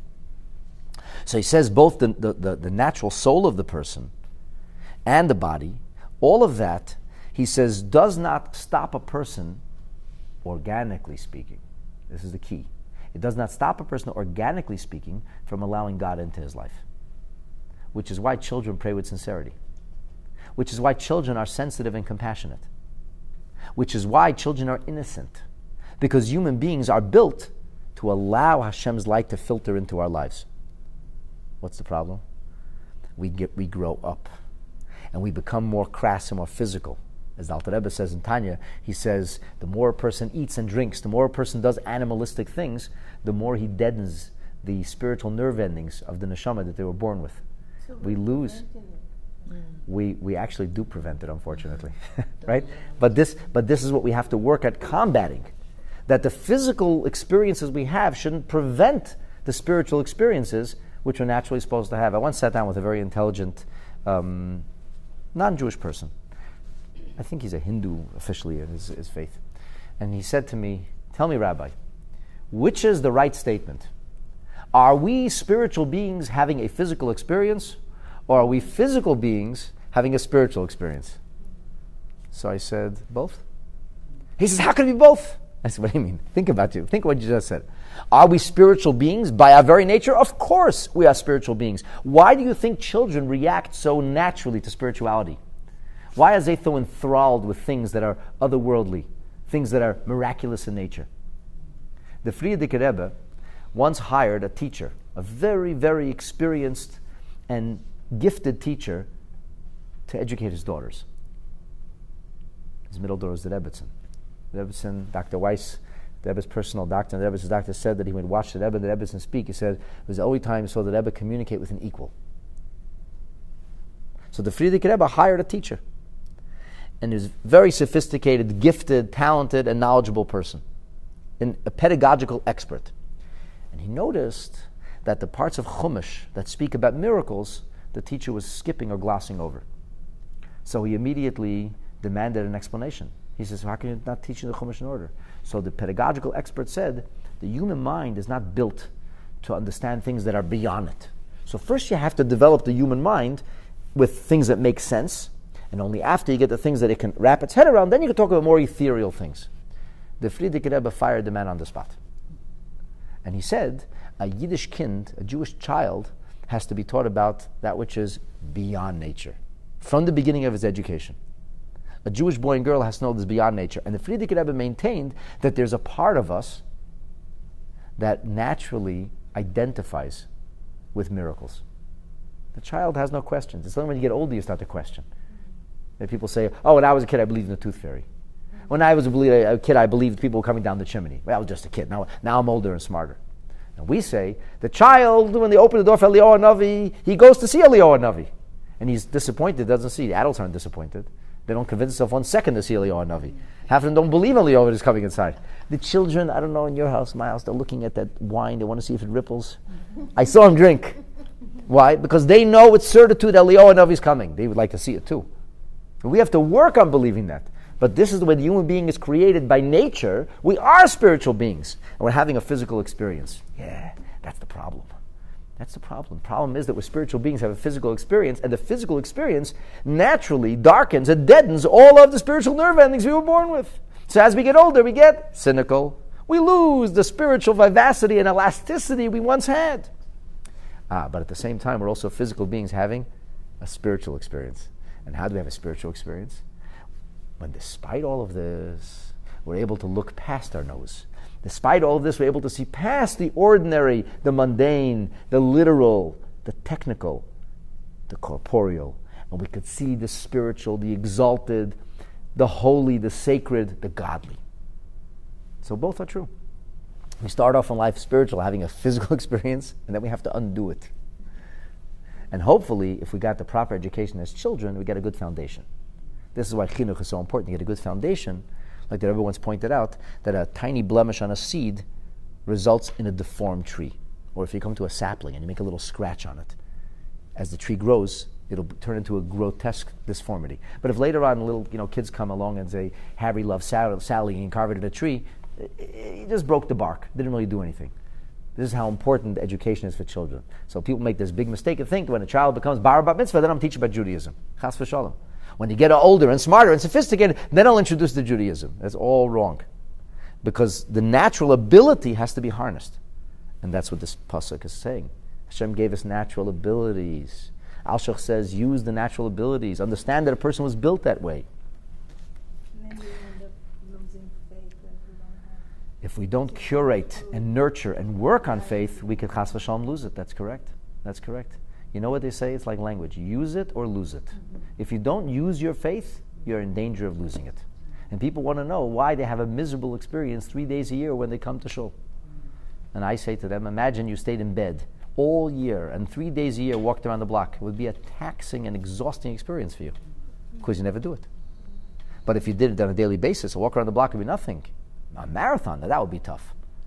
So he says both the, the, the, the natural soul of the person and the body, all of that, he says, does not stop a person, organically speaking. This is the key. It does not stop a person, organically speaking, from allowing God into his life. Which is why children pray with sincerity. Which is why children are sensitive and compassionate. Which is why children are innocent. Because human beings are built to allow Hashem's light to filter into our lives. What's the problem? We get we grow up. And we become more crass and more physical. As the Alter Rebbe says in Tanya, he says, the more a person eats and drinks, the more a person does animalistic things, the more he deadens the spiritual nerve endings of the neshama that they were born with. So we lose. Mm. We we actually do prevent it, unfortunately, right? But this but this is what we have to work at combating. That the physical experiences we have shouldn't prevent the spiritual experiences which we're naturally supposed to have. I once sat down with a very intelligent um, non-Jewish person. I think he's a Hindu officially in his, his faith. And he said to me, tell me, Rabbi, which is the right statement? Are we spiritual beings having a physical experience, or are we physical beings having a spiritual experience? So I said, both. He says, how can it be both? I said, what do you mean? Think about you. Think what you just said. Are we spiritual beings by our very nature? Of course we are spiritual beings. Why do you think children react so naturally to spirituality? Why are they so enthralled with things that are otherworldly, things that are miraculous in nature? The Frierdiker Rebbe once hired a teacher, a very, very experienced and gifted teacher, to educate his daughters. His middle daughter was the Rebbetzin. The Rebbetzin, Doctor Weiss, the Rebbe's personal doctor, and the Rebbe's doctor said that he would watch the Rebbe and the Rebbetzin speak. He said it was the only time he saw the Rebbe communicate with an equal. So the Frierdiker Rebbe hired a teacher. And he was a very sophisticated, gifted, talented, and knowledgeable person. And a pedagogical expert. And he noticed that the parts of Chumash that speak about miracles, the teacher was skipping or glossing over. So he immediately demanded an explanation. He says, how can you not teach the Chumash in order? So the pedagogical expert said, the human mind is not built to understand things that are beyond it. So first you have to develop the human mind with things that make sense, and only after you get the things that it can wrap its head around, then you can talk about more ethereal things. The Frierdiker Rebbe fired the man on the spot. And he said, a Yiddish kind, a Jewish child, has to be taught about that which is beyond nature, from the beginning of his education. A Jewish boy and girl has to know this beyond nature. And the Frierdiker Rebbe maintained that there's a part of us that naturally identifies with miracles. The child has no questions. It's only when you get older you start to question. And people say, oh, when I was a kid I believed in the tooth fairy. When I was a, a kid I believed people were coming down the chimney. Well, I was just a kid. Now, now I'm older and smarter. And we say, the child, when they open the door for Eliyahu Hanavi, he goes to see Eliyahu Hanavi. And he's disappointed, doesn't see. The adults aren't disappointed. They don't convince themselves one second to see Eliyahu Hanavi. Half of them don't believe Eliyahu is coming inside. The children, I don't know, in your house, my house, they're looking at that wine. They want to see if it ripples. I saw them drink. Why? Because they know with certitude Eliyahu Hanavi is coming. They would like to see it too. And we have to work on believing that. But this is the way the human being is created by nature. We are spiritual beings. And we're having a physical experience. Yeah, that's the problem. That's the problem. The problem is that we're spiritual beings, have a physical experience, and the physical experience naturally darkens and deadens all of the spiritual nerve endings we were born with. So as we get older, we get cynical. We lose the spiritual vivacity and elasticity we once had. Ah, but at the same time, we're also physical beings having a spiritual experience. And how do we have a spiritual experience? When despite all of this, we're able to look past our nose. Despite all of this, we're able to see past the ordinary, the mundane, the literal, the technical, the corporeal. And we could see the spiritual, the exalted, the holy, the sacred, the godly. So both are true. We start off in life spiritual, having a physical experience, and then we have to undo it. And hopefully, if we got the proper education as children, we get a good foundation. This is why chinuch is so important. You get a good foundation, like that everyone's pointed out, that a tiny blemish on a seed results in a deformed tree. Or if you come to a sapling and you make a little scratch on it, as the tree grows, it'll turn into a grotesque disformity. But if later on little you know kids come along and say, Harry loves Sally, and carve it in a tree, he just broke the bark. Didn't really do anything. This is how important education is for children. So people make this big mistake and think when a child becomes bar bat mitzvah, then I'm teaching about Judaism. Chas v'shalom. When you get older and smarter and sophisticated, then I'll introduce the Judaism. That's all wrong. Because the natural ability has to be harnessed. And that's what this pasuk is saying. Hashem gave us natural abilities. Al-Shach says, use the natural abilities. Understand that a person was built that way. Maybe we end up losing faith that we don't have. If we don't curate and nurture and work on faith, we could chas v'shalom lose it. That's correct. That's correct. You know what they say? It's like language. Use it or lose it. Mm-hmm. If you don't use your faith, you're in danger of losing it. And people want to know why they have a miserable experience three days a year when they come to shul. And I say to them, imagine you stayed in bed all year and three days a year walked around the block. It would be a taxing and exhausting experience for you because you never do it. But if you did it on a daily basis, a walk around the block would be nothing. A marathon, now that would be tough.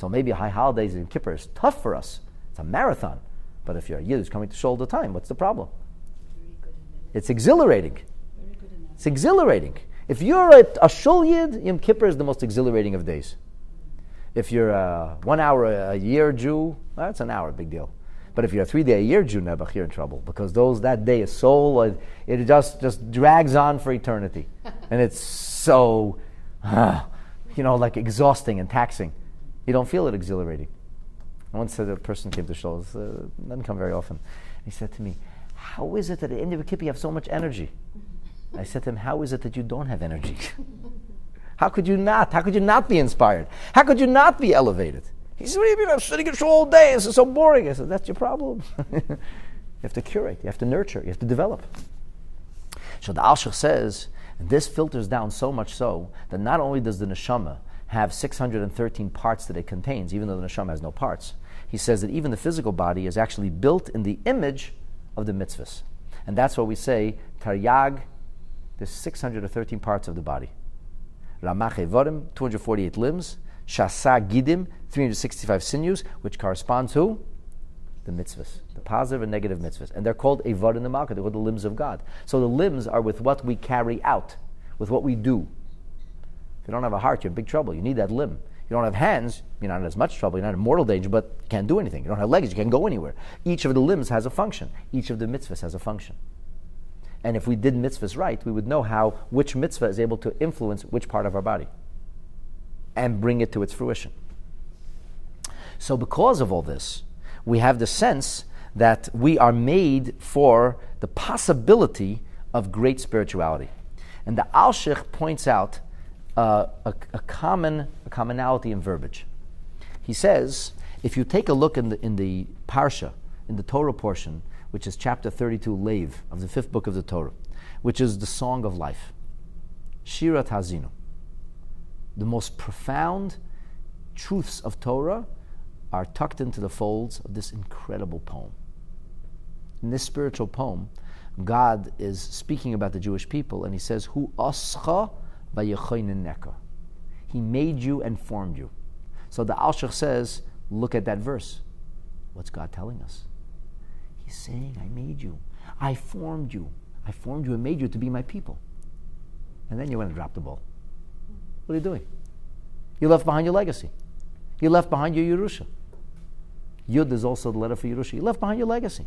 So maybe high holidays in Kippur is tough for us. It's a marathon. But if you're a Yid who's coming to shul all the time, what's the problem? It's exhilarating. It's exhilarating. If you're a, a shul Yid, Yom Kippur is the most exhilarating of days. If you're a one hour a year Jew, well, that's an hour, big deal. But if you're a three day a year Jew, Nebuch, you're in trouble, because those that day is so, it, it just just drags on for eternity, and it's so, uh, you know, like exhausting and taxing. You don't feel it exhilarating. I once said a person came to shul, uh, doesn't come very often. He said to me, "How is it that at the end of a kippur you have so much energy?" I said to him, "How is it that you don't have energy? How could you not? How could you not be inspired? How could you not be elevated?" He said, "What do you mean? I'm sitting in shul all day. This is so boring." I said, "That's your problem." You have to curate. You have to nurture. You have to develop. So the Alshich says, and this filters down so much so that not only does the neshama have six hundred thirteen parts that it contains, even though the neshama has no parts, he says that even the physical body is actually built in the image of the mitzvahs. And that's why we say, Taryag, there's six hundred thirteen parts of the body. Ramach Evorim, two hundred forty-eight limbs. Shasa Gidim, three hundred sixty-five sinews, which correspond to the mitzvahs, the positive and negative mitzvahs. And they're called Evorim in the Malka, they're called the limbs of God. So the limbs are with what we carry out, with what we do. If you don't have a heart, you're in big trouble. You need that limb. You don't have hands, you're not in as much trouble, you're not in mortal danger, but you can't do anything. You don't have legs, you can't go anywhere. Each of the limbs has a function. Each of the mitzvahs has a function. And if we did mitzvahs right, we would know how which mitzvah is able to influence which part of our body and bring it to its fruition. So because of all this, we have the sense that we are made for the possibility of great spirituality. And the Alshich points out uh, a, a common a commonality in verbiage. He says, if you take a look in the in the Parsha, in the Torah portion, which is chapter thirty-two, Lev, of the fifth book of the Torah, which is the song of life, Shirat Hazinu, the most profound truths of Torah are tucked into the folds of this incredible poem. In this spiritual poem, God is speaking about the Jewish people, and he says, Hu ascha v'yechoyneneka. He made you and formed you. So the Alshich says, look at that verse. What's God telling us? He's saying, I made you. I formed you. I formed you and made you to be my people. And then you went and dropped the ball. What are you doing? You left behind your legacy. You left behind your Yerusha. Yud is also the letter for Yerusha. You left behind your legacy.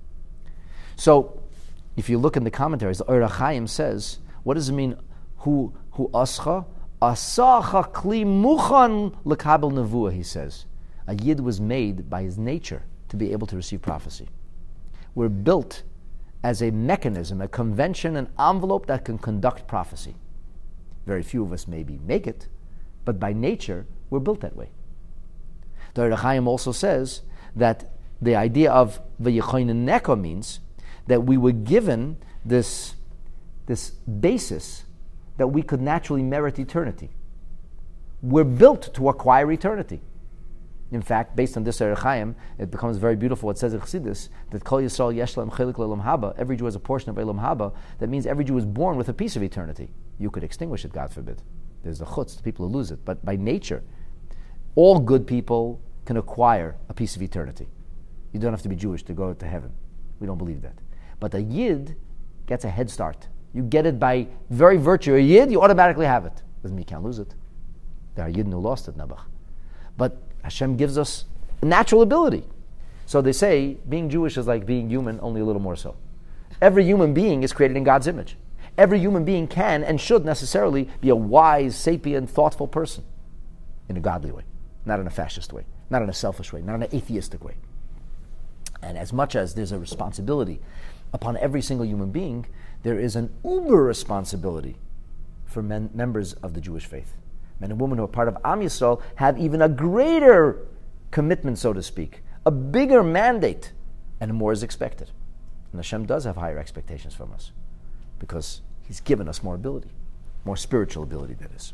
So, if you look in the commentaries, the Ohr HaChaim says, what does it mean? Hu hu ascha? Asacha kli muchan lekabel nevuah, he says. A Yid was made by his nature to be able to receive prophecy. We're built as a mechanism, a convention, an envelope that can conduct prophecy. Very few of us maybe make it, but by nature, we're built that way. The Ohr HaChaim also says that the idea of v'yechoyneneka means that we were given this, this basis that we could naturally merit eternity. We're built to acquire eternity. In fact, based on this Ohr HaChaim, it becomes very beautiful. It says in Chassidus that Kol Yisrael yesh lahem chelik le'olam haba. Every Jew has a portion of Olam haba. That means every Jew is born with a piece of eternity. You could extinguish it, God forbid. There's the chutz, the people who lose it. But by nature, all good people can acquire a piece of eternity. You don't have to be Jewish to go to heaven. We don't believe that. But a Yid gets a head start. You get it by very virtue. A Yid, you automatically have it. Doesn't mean you can't lose it. There are Yidden who lost it, Nebuch. But Hashem gives us a natural ability. So they say being Jewish is like being human, only a little more so. Every human being is created in God's image. Every human being can and should necessarily be a wise, sapient, thoughtful person in a godly way, not in a fascist way, not in a selfish way, not in an atheistic way. And as much as there's a responsibility upon every single human being, there is an uber responsibility for men, members of the Jewish faith. Men and women who are part of Am Yisrael have even a greater commitment, so to speak, a bigger mandate, and more is expected. And Hashem does have higher expectations from us because He's given us more ability, more spiritual ability, that is.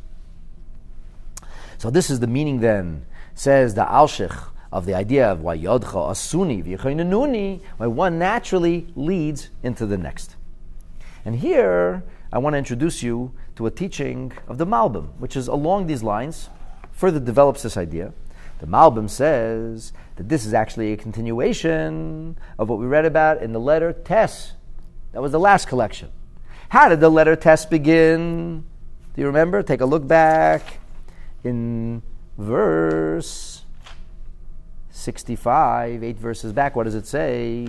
So this is the meaning then, says the Alshich, of the idea of why Yodcha Asuni V'Yechoynenuni, why one naturally leads into the next. And here, I want to introduce you to a teaching of the Malbim, which is along these lines, further develops this idea. The Malbim says that this is actually a continuation of what we read about in the letter Tes. That was the last collection. How did the letter Tes begin? Do you remember? Take a look back in verse sixty-five, eight verses back. What does it say?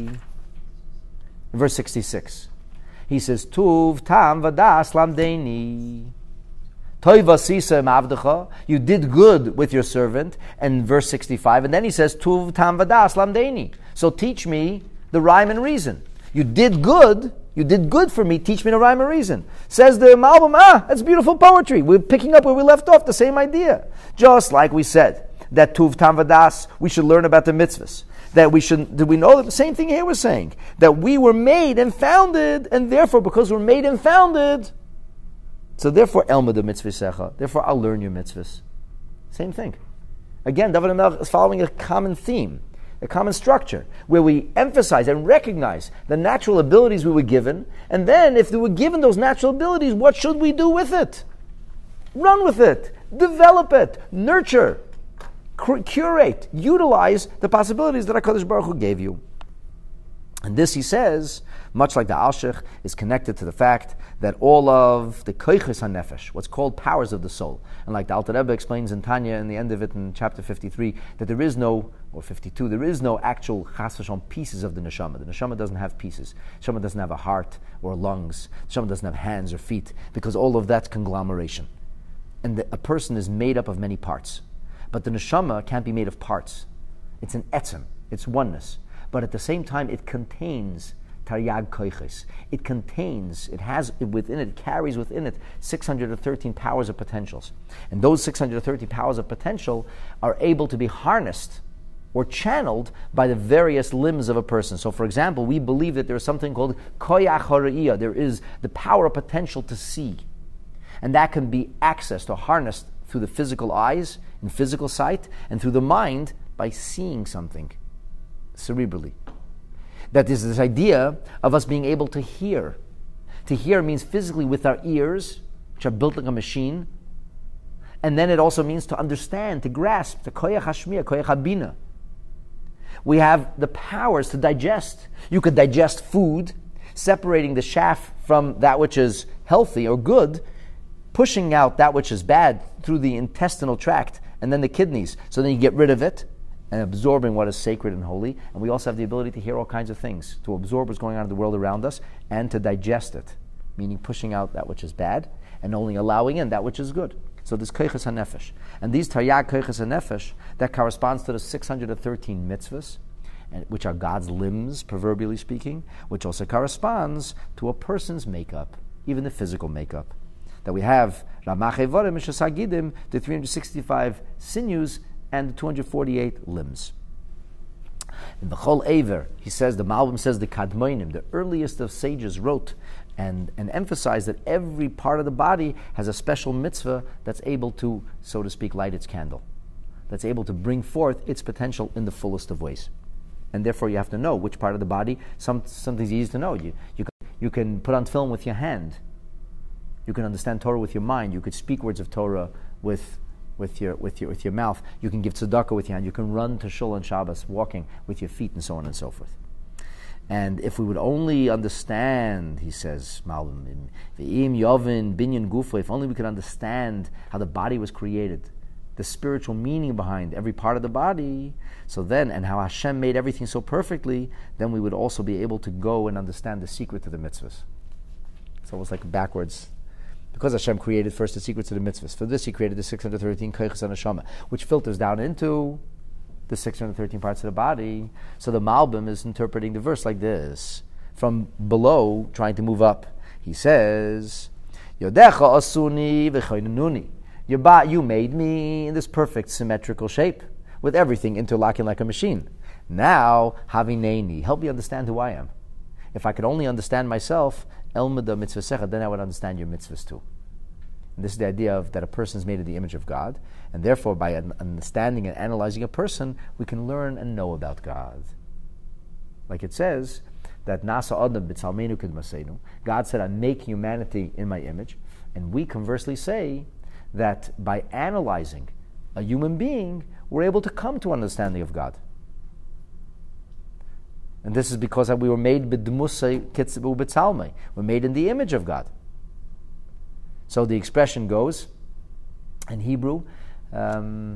Verse sixty-six. He says, Tuv tam vadas lamdeini. Toiva sisa mavdecha. You did good with your servant. And verse sixty-five. And then he says, Tuv tam vadas lamdeini. So teach me the rhyme and reason. You did good. You did good for me. Teach me the rhyme and reason. Says the Malbim, ah, that's beautiful poetry. We're picking up where we left off, the same idea. Just like we said, that Tuv tam vadas, we should learn about the mitzvahs. That we should, did we know that the same thing here we're saying? That we were made and founded, and therefore, because we're made and founded, so therefore, Elma the mitzvah secha, therefore I'll learn your mitzvahs. Same thing. Again, David HaMelech is following a common theme, a common structure, where we emphasize and recognize the natural abilities we were given, and then if we were given those natural abilities, what should we do with it? Run with it, develop it, nurture, curate, utilize the possibilities that HaKadosh Baruch Hu gave you. And this, he says, much like the Alshich, is connected to the fact that all of the koiches hanefesh, what's called powers of the soul, and like the Alter Rebbe explains in Tanya, in the end of it in chapter fifty-three, that there is no, or fifty-two, there is no actual chas v'shalom pieces of the neshama. The neshama doesn't have pieces. The neshama doesn't have a heart or lungs. The neshama doesn't have hands or feet, because all of that's conglomeration. And the, a person is made up of many parts. But the neshama can't be made of parts. It's an etzem. It's oneness. But at the same time, it contains taryag koiches. It contains, it has within it, it carries within it six hundred thirteen powers of potentials. And those six hundred thirteen powers of potential are able to be harnessed or channeled by the various limbs of a person. So for example, we believe that there is something called koyach hara'iyah. There is the power of potential to see. And that can be accessed or harnessed through the physical eyes, in physical sight, and through the mind by seeing something cerebrally. That is this idea of us being able to hear. To hear means physically with our ears, which are built like a machine. And then it also means to understand, to grasp, to koyach hashmiya, koyach habina. We have the powers to digest. You could digest food, separating the chaff from that which is healthy or good, pushing out that which is bad through the intestinal tract and then the kidneys. So then you get rid of it and absorbing what is sacred and holy. And we also have the ability to hear all kinds of things, to absorb what's going on in the world around us and to digest it, meaning pushing out that which is bad and only allowing in that which is good. So this koiches hanefesh. And these taryag koiches hanefesh, that corresponds to the six hundred thirteen mitzvahs, and, which are God's limbs, proverbially speaking, which also corresponds to a person's makeup, even the physical makeup. That we have Ramach Evorim Mishasagidim, the three hundred sixty-five sinews and the two hundred forty-eight limbs. In the Chol Ever, he says, the Malbim says, the Kadmoinim, the earliest of sages, wrote and, and emphasized that every part of the body has a special mitzvah that's able to, so to speak, light its candle, that's able to bring forth its potential in the fullest of ways. And therefore you have to know which part of the body, some, something's easy to know. You, you, can, you can put on film with your hand. You can understand Torah with your mind. You could speak words of Torah with with your with your with your mouth. You can give tzedakah with your hand. You can run to shul on Shabbos, walking with your feet, and so on and so forth. And if we would only understand, he says, Malbim, V'im Yovin Binyan Gufa, if only we could understand how the body was created, the spiritual meaning behind every part of the body, so then, and how Hashem made everything so perfectly, then we would also be able to go and understand the secret to the mitzvahs. It's almost like backwards. Because Hashem created first the secrets of the mitzvahs. For this, He created the six hundred thirteen koiches haneshama, which filters down into the six hundred thirteen parts of the body. So the Malbim is interpreting the verse like this, from below, trying to move up. He says, Yodecha asuni v'choinununi. You made me in this perfect symmetrical shape, with everything interlocking like a machine. Now, havineni, help me understand who I am. If I could only understand myself, Elmada mitzvah secha, then I would understand your mitzvahs too. And this is the idea of that a person is made in the image of God, and therefore by understanding and analyzing a person, we can learn and know about God. Like it says, that Nasa Adam b'tzalmenu k'dmasenu, God said, I make humanity in my image, and we conversely say that by analyzing a human being, we're able to come to understanding of God. And this is because we were made b'dmusay kitzbu b'tzalmei. We're made in the image of God. So the expression goes in Hebrew. Um,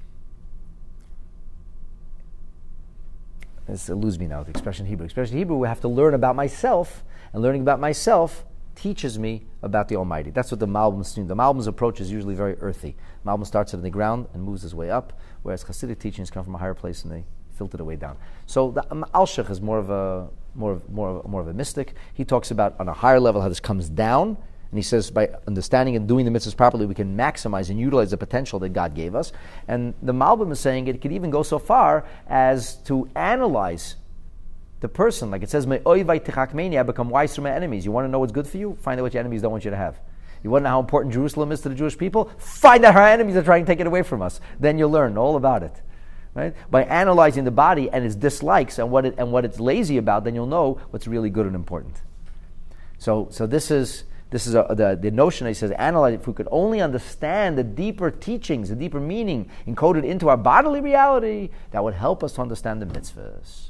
This eludes me now, the expression Hebrew. Expression Hebrew, we have to learn about myself, and learning about myself teaches me about the Almighty. That's what the Malbim's doing. The Malbim's approach is usually very earthy. Malbim starts in the ground and moves his way up, whereas Hasidic teachings come from a higher place and they filter the way down. So the um, Alshich is more of a more of more of, more of a mystic. He talks about on a higher level how this comes down. And he says, by understanding and doing the mitzvahs properly, we can maximize and utilize the potential that God gave us. And the Malbim is saying it could even go so far as to analyze the person. Like it says, "My oivai tichakmeni," I become wise through my enemies. You want to know what's good for you? Find out what your enemies don't want you to have. You want to know how important Jerusalem is to the Jewish people? Find out how our enemies are trying to take it away from us. Then you'll learn all about it. Right? By analyzing the body and its dislikes and what it, and what it's lazy about, then you'll know what's really good and important. So, so this is... This is a, the, the notion that he says, analyze, if we could only understand the deeper teachings, the deeper meaning encoded into our bodily reality, that would help us to understand the mitzvahs.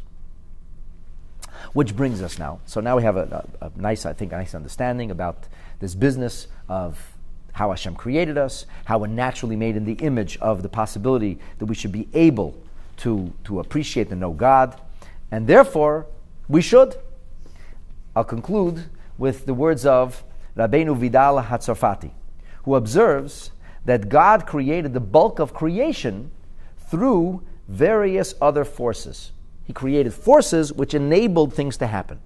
Which brings us now, so now we have a, a, a nice, I think, a nice understanding about this business of how Hashem created us, how we're naturally made in the image of the possibility that we should be able to, to appreciate and know God, and therefore, we should. I'll conclude with the words of Rabbeinu Vidal HaTzarfati, who observes that God created the bulk of creation through various other forces. He created forces which enabled things to happen.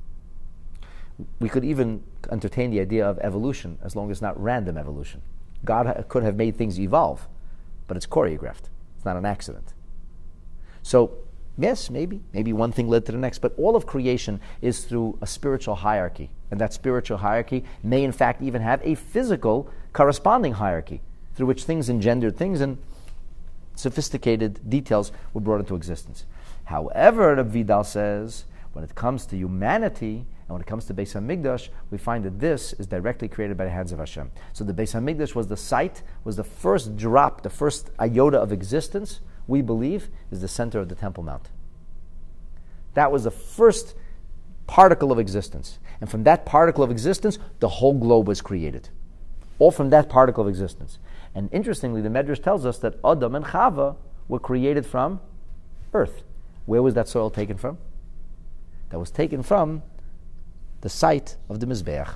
We could even entertain the idea of evolution as long as it's not random evolution. God ha- could have made things evolve, but it's choreographed. It's not an accident. So, yes, maybe. Maybe one thing led to the next. But all of creation is through a spiritual hierarchy. And that spiritual hierarchy may in fact even have a physical corresponding hierarchy through which things engendered things and sophisticated details were brought into existence. However, Reb Vidal says, when it comes to humanity and when it comes to Beis HaMikdash, we find that this is directly created by the hands of Hashem. So the Beis HaMikdash was the site, was the first drop, the first iota of existence, we believe, is the center of the Temple Mount. That was the first particle of existence. And from that particle of existence, the whole globe was created. All from that particle of existence. And interestingly, the Medrash tells us that Adam and Chava were created from earth. Where was that soil taken from? That was taken from the site of the Mizbeach.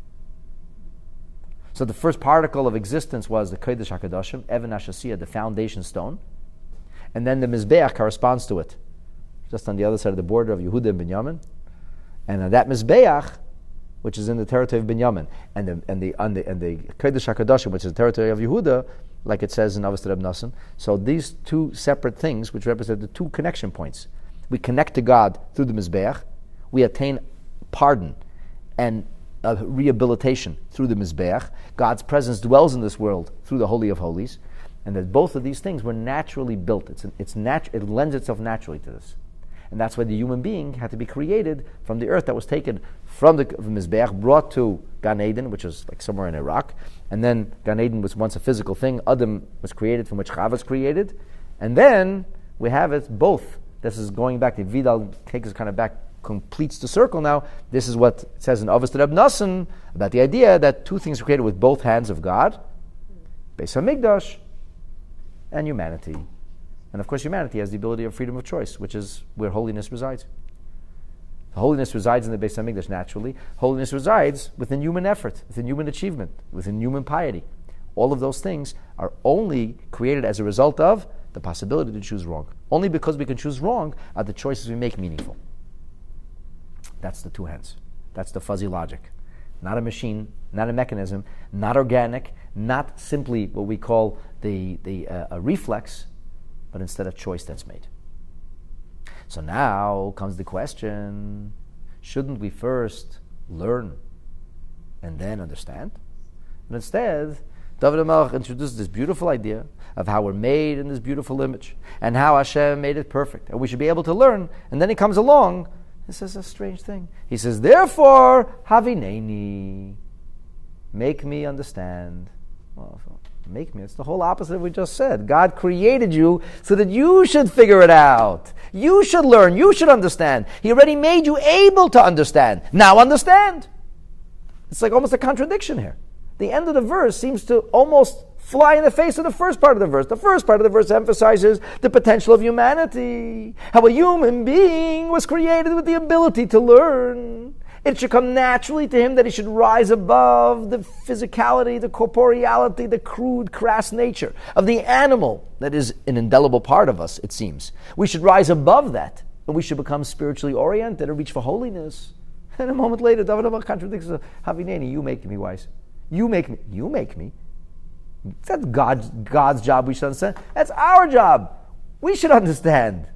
So the first particle of existence was the Kodesh HaKadoshim, Even HaShasiyah, the foundation stone. And then the Mizbeach corresponds to it, just on the other side of the border of Yehuda and Binyamin. And on that Mizbeach, which is in the territory of Binyamin, and the and the and the, and the Kodesh HaKadoshim, which is the territory of Yehuda, like it says in Avos Reb Nosson. So these two separate things, which represent the two connection points, we connect to God through the Mizbeach. We attain pardon and uh, rehabilitation through the Mizbeach. God's presence dwells in this world through the Holy of Holies, and that both of these things were naturally built. It's an, it's natu- it lends itself naturally to this. And that's why the human being had to be created from the earth that was taken from the from Mizbeach, brought to Gan Eden, which was like somewhere in Iraq. And then Gan Eden was once a physical thing. Adam was created from which Chava was created. And then we have it both. This is going back to Vidal, takes us kind of back, completes the circle now. This is what it says in Avos Reb Nosson about the idea that two things are created with both hands of God, Beis HaMikdash, and humanity. And of course, humanity has the ability of freedom of choice, which is where holiness resides. Holiness resides in the Beis HaMikdash naturally. Holiness resides within human effort, within human achievement, within human piety. All of those things are only created as a result of the possibility to choose wrong. Only because we can choose wrong are the choices we make meaningful. That's the two hands. That's the fuzzy logic. Not a machine, not a mechanism, not organic, not simply what we call the, the uh, a reflex, but instead a choice that's made. So now comes the question, shouldn't we first learn and then understand? But instead, David HaMelech introduced this beautiful idea of how we're made in this beautiful image and how Hashem made it perfect. And we should be able to learn. And then he comes along, this is a strange thing. He says, therefore, havineni, make me understand. Well, Make me. It's the whole opposite of what we just said. God created you so that you should figure it out. You should learn. You should understand. He already made you able to understand. Now understand. It's like almost a contradiction here. The end of the verse seems to almost fly in the face of the first part of the verse. The first part of the verse emphasizes the potential of humanity. How a human being was created with the ability to learn. It should come naturally to him that he should rise above the physicality, the corporeality, the crude, crass nature of the animal that is an indelible part of us, it seems. We should rise above that, and we should become spiritually oriented and reach for holiness. And a moment later, David Amar contradicts us. Havineni, you make me wise. You make me. You make me. That's God's, God's job, we should understand. That's our job. We should understand.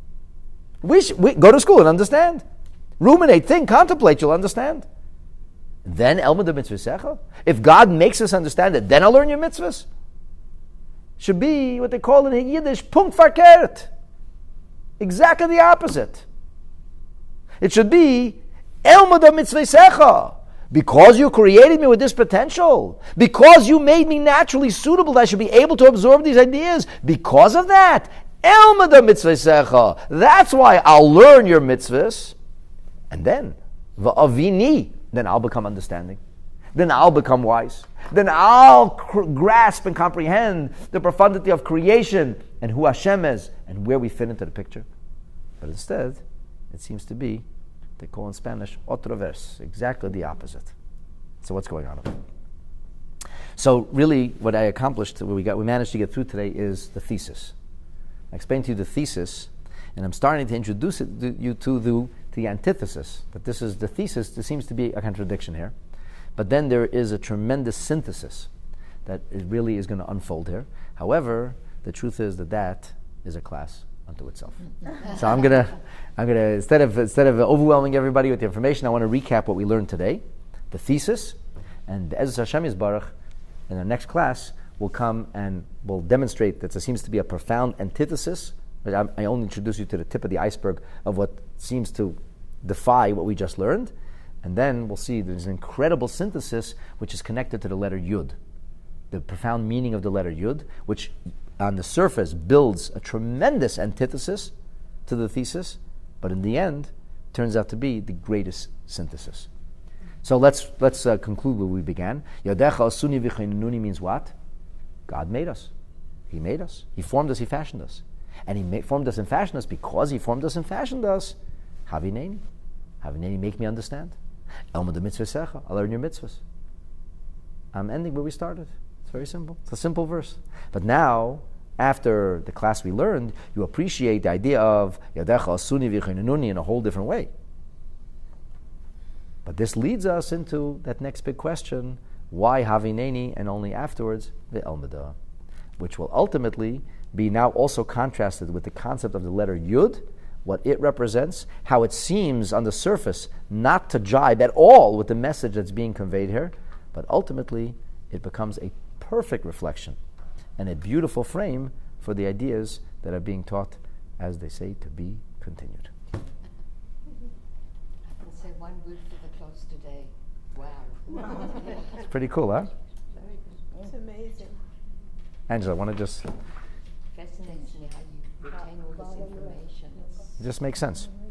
We should we, go to school and understand. Ruminate, think, contemplate, you'll understand. Then, Elmad the mitzvah. If God makes us understand it, then I'll learn your mitzvahs. Should be what they call in Yiddish, punkt verkehrt. Exactly the opposite. It should be, Elmad the mitzvah. Because you created me with this potential, because you made me naturally suitable that I should be able to absorb these ideas, because of that, Elmad the mitzvah. That's why I'll learn your mitzvahs. And then, va'avini, then I'll become understanding. Then I'll become wise. Then I'll cr- grasp and comprehend the profundity of creation and who Hashem is and where we fit into the picture. But instead, it seems to be, they call in Spanish, otro verse, exactly the opposite. So what's going on? So really, what I accomplished, what we got, we managed to get through today is the thesis. I explained to you the thesis, and I'm starting to introduce it to you to the the antithesis, that this is the thesis. There seems to be a contradiction here. But then there is a tremendous synthesis that it really is going to unfold here. However, the truth is that that is a class unto itself. So I'm going to, I'm going to instead of instead of overwhelming everybody with the information, I want to recap what we learned today, the thesis, and Be'ezus Hashem Yisbarach, in our next class, will come and will demonstrate that there seems to be a profound antithesis. But I, I only introduce you to the tip of the iceberg of what seems to defy what we just learned. And then we'll see there's an incredible synthesis which is connected to the letter Yud. The profound meaning of the letter Yud, which on the surface builds a tremendous antithesis to the thesis, but in the end turns out to be the greatest synthesis. So let's let's uh, conclude where we began. Yadecha asuni v'chainununi means what? God made us. He made us. He formed us. He fashioned us. And he made, formed us and fashioned us because he formed us and fashioned us. Havineni. Havineni, make me understand. Elmad the mitzvah secha. I'll learn your mitzvahs. I'm ending where we started. It's very simple. It's a simple verse. But now, after the class we learned, you appreciate the idea of Yadecha asuni v'chainununi in a whole different way. But this leads us into that next big question, why Havineni and only afterwards the Elmada, which will ultimately be now also contrasted with the concept of the letter Yud, what it represents, how it seems on the surface not to jibe at all with the message that's being conveyed here, but ultimately it becomes a perfect reflection and a beautiful frame for the ideas that are being taught, as they say, to be continued. I can say one word for the close today. Wow. It's pretty cool, huh? Very good. It's amazing. Angela, I want to just, Fascinates me how you retain all this information. It's it just makes sense.